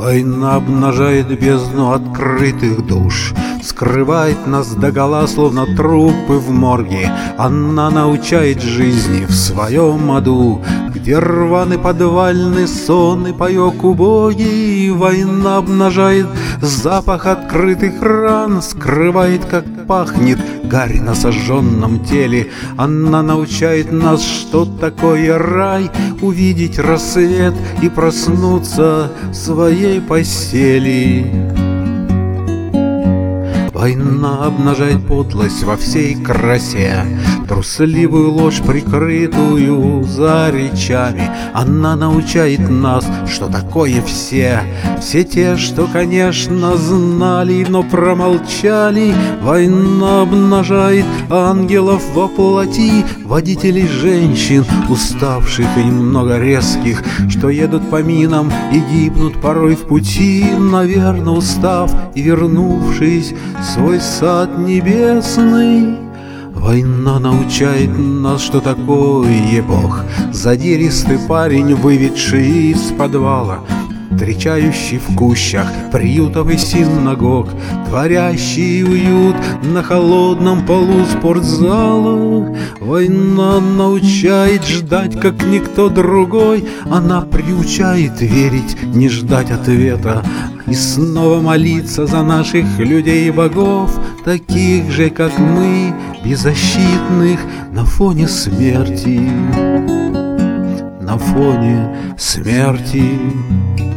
Война обнажает бездну открытых душ, скрывает нас догола, словно трупы в морге. Она научает жизни в своем аду, где рваный подвальный сон и паёк убогий. Война обнажает запах открытых ран, скрывает, как пахнет гарь на сожженном теле. Она научает нас, что такое рай, увидеть рассвет и проснуться в своей постели. Война обнажает подлость во всей красе, трусливую ложь, прикрытую за речами. Она научает нас, что такое все те, что, конечно, знали, но промолчали. Война обнажает ангелов во плоти, водителей женщин, уставших и немного резких, что едут по минам и гибнут порой в пути, наверно, устав и вернувшись в свой сад небесный. Война научает нас, что такое Бог, задиристый парень, выведший из подвала, встречающий в кущах приютов и синагог, творящий уют на холодном полу спортзала. Война научает ждать, как никто другой. Она приучает верить, не ждать ответа, и снова молиться за наших людей и богов, таких же, как мы, беззащитных на фоне смерти, на фоне смерти.